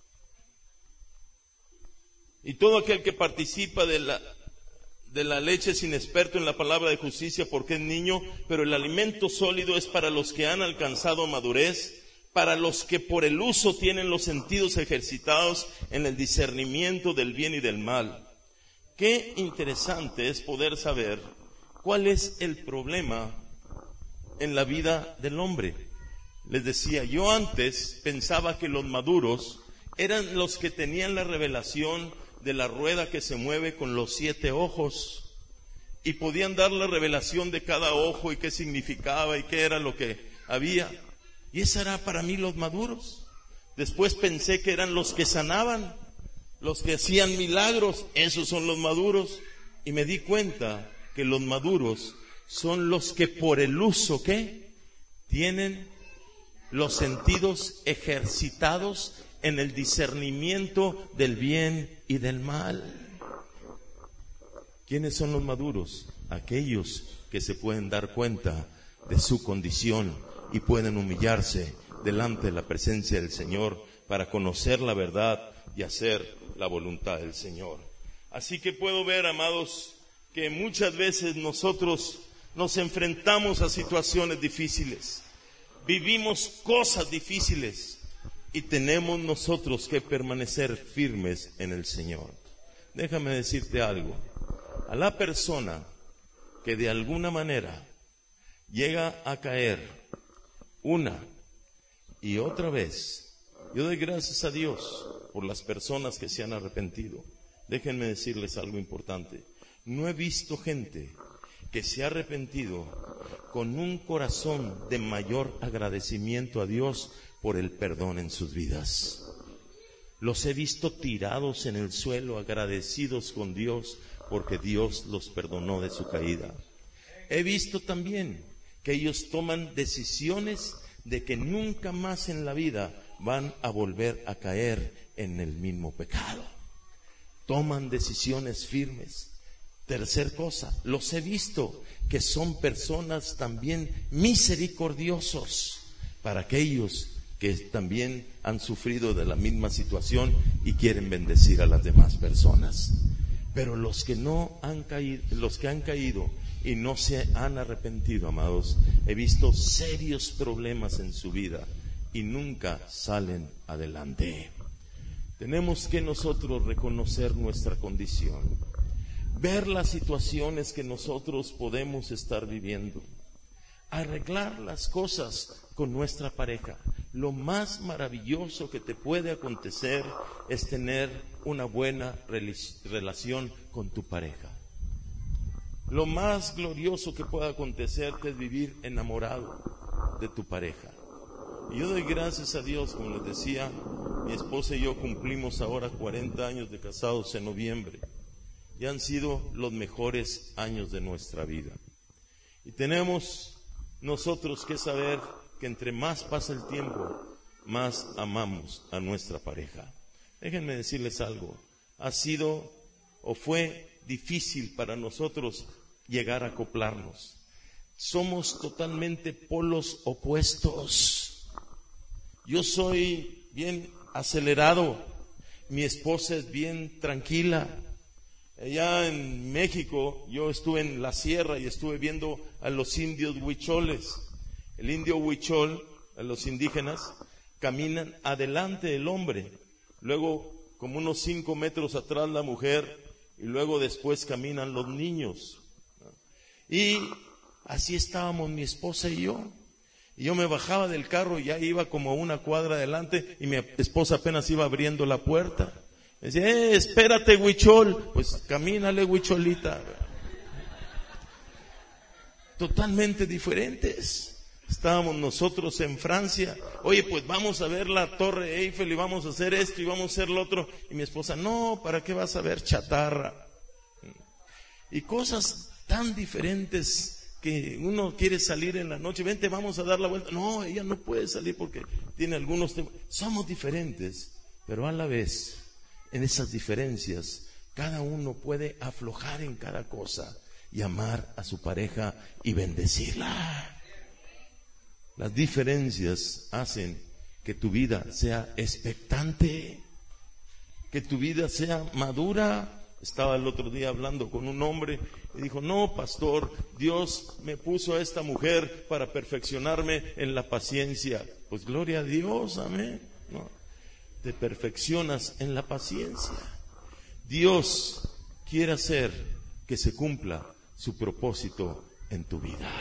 Y todo aquel que participa de la leche es inexperto en la palabra de justicia, porque es niño, pero el alimento sólido es para los que han alcanzado madurez, para los que por el uso tienen los sentidos ejercitados en el discernimiento del bien y del mal. Qué interesante es poder saber cuál es el problema en la vida del hombre. Les decía, yo antes pensaba que los maduros eran los que tenían la revelación de la rueda que se mueve con los 7 ojos, y podían dar la revelación de cada ojo y qué significaba y qué era lo que había. Y esa era para mí los maduros. Después pensé que eran los que sanaban, los que hacían milagros, esos son los maduros. Y me di cuenta que los maduros son los que por el uso ¿qué? Tienen los sentidos ejercitados en el discernimiento del bien y del mal. ¿Quiénes son los maduros? Aquellos que se pueden dar cuenta de su condición y pueden humillarse delante de la presencia del Señor para conocer la verdad y hacer la voluntad del Señor. Así que puedo ver, amados, que muchas veces nosotros nos enfrentamos a situaciones difíciles, vivimos cosas difíciles y tenemos nosotros que permanecer firmes en el Señor. Déjame decirte algo, a la persona que de alguna manera llega a caer una y otra vez, yo doy gracias a Dios por las personas que se han arrepentido. Déjenme decirles algo importante. No he visto gente que se ha arrepentido con un corazón de mayor agradecimiento a Dios por el perdón en sus vidas. Los he visto tirados en el suelo, agradecidos con Dios porque Dios los perdonó de su caída. He visto también que ellos toman decisiones de que nunca más en la vida van a volver a caer en el mismo pecado. Toman decisiones firmes. Tercer cosa, los he visto que son personas también misericordiosos para aquellos que también han sufrido de la misma situación y quieren bendecir a las demás personas. Pero los que no han caído, los que han caído y no se han arrepentido, amados, he visto serios problemas en su vida y nunca salen adelante. Tenemos que nosotros reconocer nuestra condición, ver las situaciones que nosotros podemos estar viviendo, arreglar las cosas con nuestra pareja. Lo más maravilloso que te puede acontecer es tener una buena relación con tu pareja. Lo más glorioso que pueda acontecerte es vivir enamorado de tu pareja. Y yo doy gracias a Dios, como les decía, mi esposa y yo cumplimos ahora 40 años de casados en noviembre. Y han sido los mejores años de nuestra vida. Y tenemos nosotros que saber que entre más pasa el tiempo, más amamos a nuestra pareja. Déjenme decirles algo, ha sido o fue difícil para nosotros llegar a acoplarnos. Somos totalmente polos opuestos. Yo soy bien acelerado, mi esposa es bien tranquila. Allá en México yo estuve en la sierra y estuve viendo a los indios huicholes. El indio huichol, a los indígenas, caminan adelante del hombre, luego como unos 5 metros atrás la mujer y luego después caminan los niños. Y así estábamos mi esposa y yo. Y yo me bajaba del carro y ya iba como 1 cuadra adelante y mi esposa apenas iba abriendo la puerta. Me decía, espérate, huichol. Pues camínale, huicholita. Totalmente diferentes. Estábamos nosotros en Francia. Oye, pues vamos a ver la Torre Eiffel y vamos a hacer esto y vamos a hacer lo otro. Y mi esposa, no, ¿para qué vas a ver chatarra? Y cosas tan diferentes que uno quiere salir en la noche. Vente, vamos a dar la vuelta. No, ella no puede salir porque tiene algunos temas. Somos diferentes, pero a la vez, en esas diferencias, cada uno puede aflojar en cada cosa y amar a su pareja y bendecirla. Las diferencias hacen que tu vida sea expectante, que tu vida sea madura. Estaba el otro día hablando con un hombre y dijo, no, pastor, Dios me puso a esta mujer para perfeccionarme en la paciencia. Pues gloria a Dios, amén. No, te perfeccionas en la paciencia. Dios quiere hacer que se cumpla su propósito en tu vida.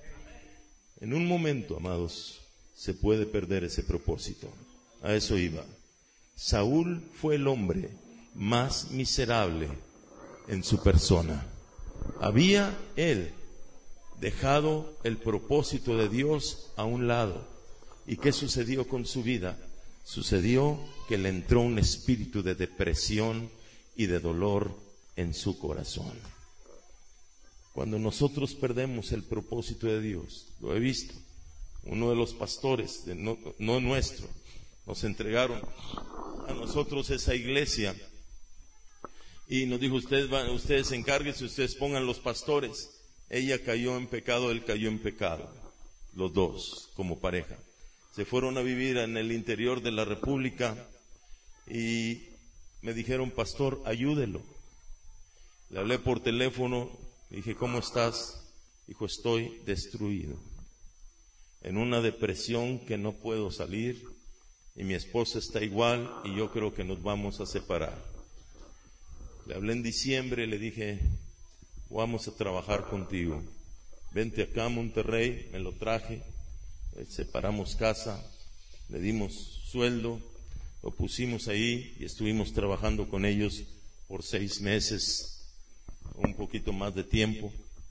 En un momento, amados, se puede perder ese propósito. A eso iba. Saúl fue el hombre más miserable en su persona. Había él dejado el propósito de Dios a un lado. ¿Y qué sucedió con su vida? Sucedió que le entró un espíritu de depresión y de dolor en su corazón. Cuando nosotros perdemos el propósito de Dios, lo he visto, uno de los pastores, no nuestro, nos entregaron a nosotros esa iglesia y nos dijo, ustedes encárguense, ustedes pongan los pastores. Ella cayó en pecado, él cayó en pecado, los dos como pareja. Se fueron a vivir en el interior de la República y me dijeron, pastor, ayúdelo. Le hablé por teléfono, le dije, ¿cómo estás? Dijo, estoy destruido, en una depresión que no puedo salir, y mi esposa está igual y yo creo que nos vamos a separar. Le hablé en diciembre, le dije, vamos a trabajar contigo, vente acá a Monterrey, me lo traje, separamos casa, le dimos sueldo, lo pusimos ahí y estuvimos trabajando con ellos por 6 meses, un poquito más de tiempo,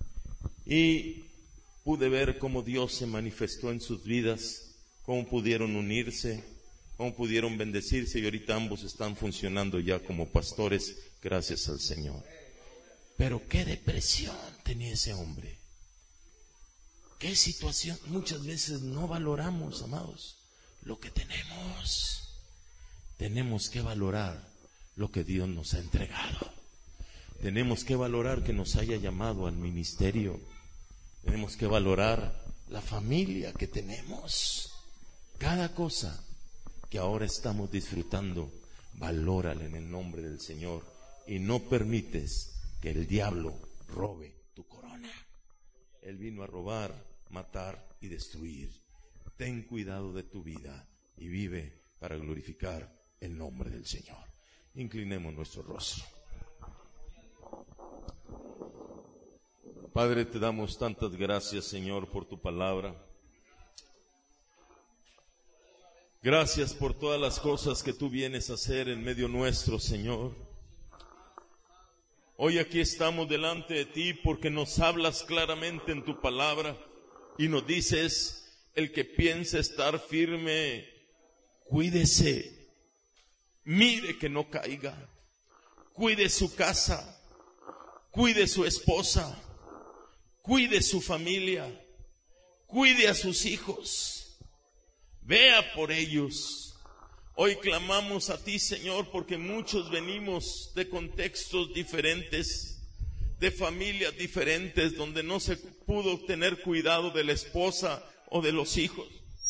y pude ver cómo Dios se manifestó en sus vidas, cómo pudieron unirse, cómo pudieron bendecirse, y ahorita ambos están funcionando ya como pastores, gracias al Señor. Pero qué depresión tenía ese hombre, qué situación. Muchas veces no valoramos, amados, lo que tenemos. Tenemos que valorar lo que Dios nos ha entregado. Tenemos que valorar que nos haya llamado al ministerio. Tenemos que valorar la familia que tenemos. Cada cosa que ahora estamos disfrutando, valórala en el nombre del Señor y no permites que el diablo robe tu corona. Él vino a robar, matar y destruir. Ten cuidado de tu vida y vive para glorificar el nombre del Señor. Inclinemos nuestro rostro. Padre, te damos tantas gracias, Señor, por tu palabra. Gracias por todas las cosas que tú vienes a hacer en medio nuestro, Señor. Hoy aquí estamos delante de ti porque nos hablas claramente en tu palabra y nos dices, el que piensa estar firme, cuídese, mire que no caiga, cuide su casa, cuide su esposa, cuide su familia, cuide a sus hijos. Vea por ellos. Hoy clamamos a ti, Señor, porque muchos venimos de contextos diferentes, de familias diferentes, donde no se pudo tener cuidado de la esposa o de los hijos.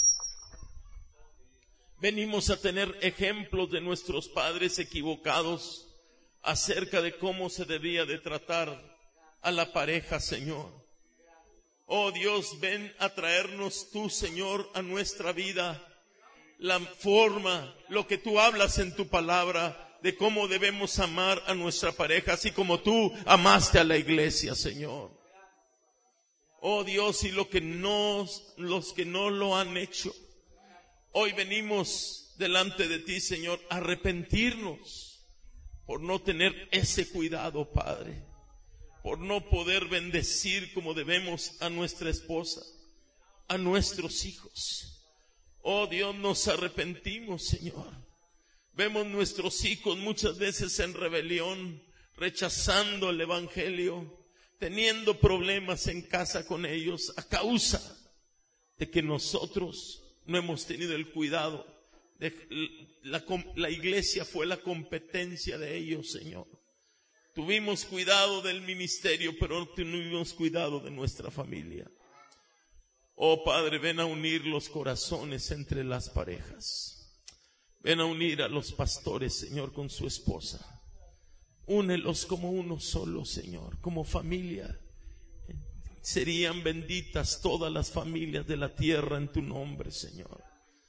Venimos a tener ejemplos de nuestros padres equivocados acerca de cómo se debía de tratar a la pareja, Señor. Oh Dios, ven a traernos tú, Señor, a nuestra vida la forma, lo que tú hablas en tu palabra, de cómo debemos amar a nuestra pareja, así como tú amaste a la iglesia, Señor. Oh Dios, y los que no lo han hecho, hoy venimos delante de ti, Señor, a arrepentirnos por no tener ese cuidado, Padre, por no poder bendecir como debemos a nuestra esposa, a nuestros hijos. Oh Dios, nos arrepentimos, Señor. Vemos nuestros hijos muchas veces en rebelión, rechazando el evangelio, teniendo problemas en casa con ellos a causa de que nosotros no hemos tenido el cuidado. La iglesia fue la competencia de ellos, Señor. Tuvimos cuidado del ministerio, pero no tuvimos cuidado de nuestra familia. Oh Padre, ven a unir los corazones entre las parejas. Ven a unir a los pastores, Señor, con su esposa. Únelos como uno solo, Señor, como familia. Serían benditas todas las familias de la tierra en tu nombre, Señor.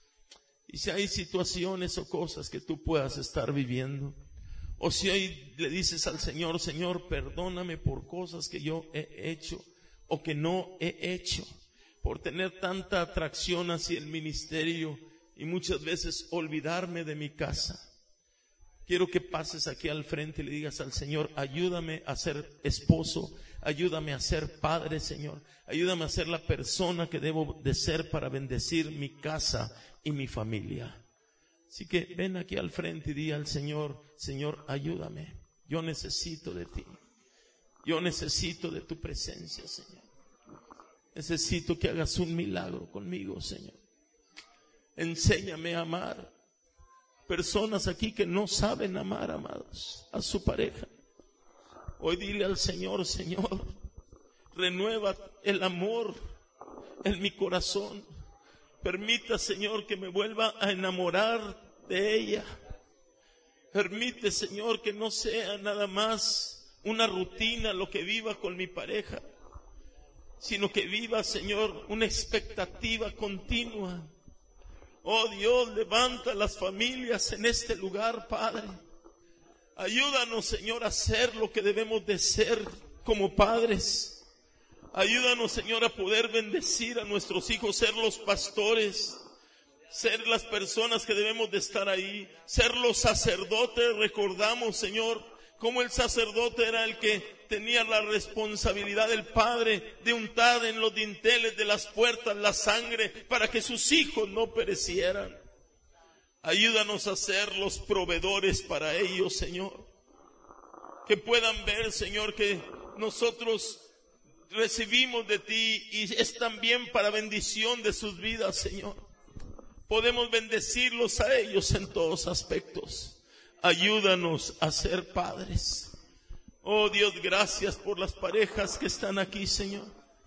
Y si hay situaciones o cosas que tú puedas estar viviendo, o si hoy le dices al Señor, Señor, perdóname por cosas que yo he hecho o que no he hecho, por tener tanta atracción hacia el ministerio y muchas veces olvidarme de mi casa. Quiero que pases aquí al frente y le digas al Señor, ayúdame a ser esposo, ayúdame a ser padre, Señor, ayúdame a ser la persona que debo de ser para bendecir mi casa y mi familia. Así que ven aquí al frente y di al Señor, Señor, ayúdame, yo necesito de ti, yo necesito de tu presencia, Señor. Necesito que hagas un milagro conmigo, Señor. Enséñame a amar. Personas aquí que no saben amar, amados, a su pareja. Hoy dile al Señor, Señor, renueva el amor en mi corazón. Permita, Señor, que me vuelva a enamorar de ella. Permite, Señor, que no sea nada más una rutina lo que viva con mi pareja, sino que viva, Señor, una expectativa continua. Oh Dios, levanta las familias en este lugar, Padre. Ayúdanos, Señor, a ser lo que debemos de ser como padres. Ayúdanos, Señor, a poder bendecir a nuestros hijos, ser los pastores, ser las personas que debemos de estar ahí, ser los sacerdotes. Recordamos, Señor, cómo el sacerdote era el que tenía la responsabilidad del padre de untar en los dinteles de las puertas la sangre para que sus hijos no perecieran. Ayúdanos a ser los proveedores para ellos, Señor. Que puedan ver, Señor, que nosotros recibimos de ti y es también para bendición de sus vidas, Señor. Podemos bendecirlos a ellos en todos aspectos. Ayúdanos a ser padres. Oh Dios, gracias por las parejas que están aquí, Señor.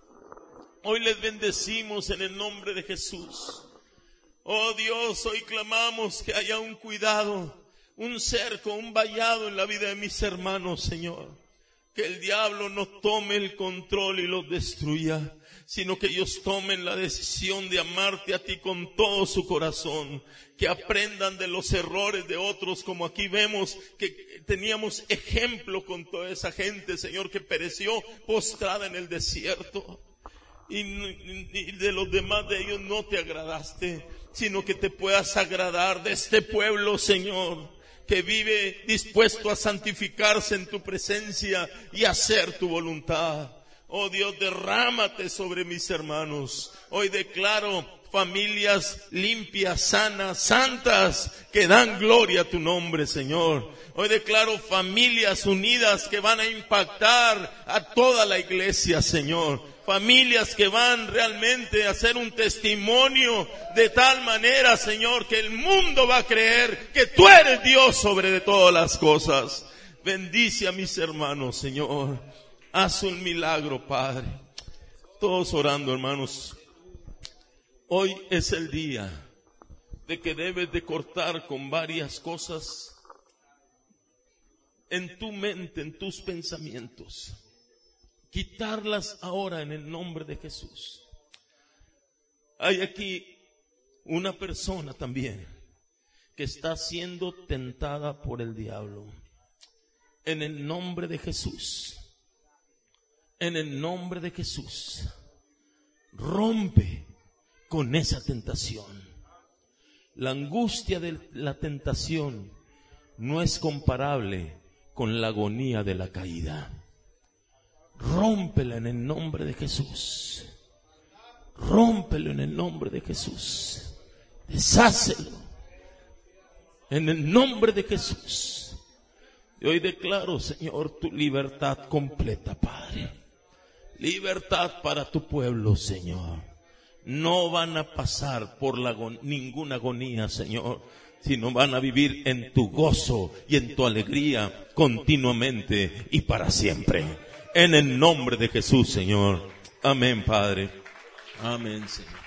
Hoy les bendecimos en el nombre de Jesús. Oh Dios, hoy clamamos que haya un cuidado, un cerco, un vallado en la vida de mis hermanos, Señor. Que el diablo no tome el control y los destruya, sino que ellos tomen la decisión de amarte a ti con todo su corazón. Que aprendan de los errores de otros, como aquí vemos que teníamos ejemplo con toda esa gente, Señor, que pereció postrada en el desierto. Y de los demás de ellos no te agradaste, sino que te puedas agradar de este pueblo, Señor, que vive dispuesto a santificarse en tu presencia y hacer tu voluntad. Oh Dios, derrámate sobre mis hermanos. Hoy declaro familias limpias, sanas, santas, que dan gloria a tu nombre, Señor. Hoy declaro familias unidas que van a impactar a toda la iglesia, Señor. Familias que van realmente a hacer un testimonio de tal manera, Señor, que el mundo va a creer que tú eres Dios sobre de todas las cosas. Bendice a mis hermanos, Señor. Haz un milagro, Padre. Todos orando, hermanos. Hoy es el día de que debes de cortar con varias cosas en tu mente, en tus pensamientos. Quitarlas ahora en el nombre de Jesús. Hay aquí una persona también que está siendo tentada por el diablo. En el nombre de Jesús. En el nombre de Jesús. Rompe con esa tentación. La angustia de la tentación no es comparable con la agonía de la caída. Rómpela en el nombre de Jesús. Rómpelo en el nombre de Jesús. Deshácelo en el nombre de Jesús. Y hoy declaro, Señor, tu libertad completa, Padre. Libertad para tu pueblo, Señor. No van a pasar por ninguna agonía, Señor, sino van a vivir en tu gozo y en tu alegría continuamente y para siempre. En el nombre de Jesús, Señor. Amén, Padre. Amén, Señor.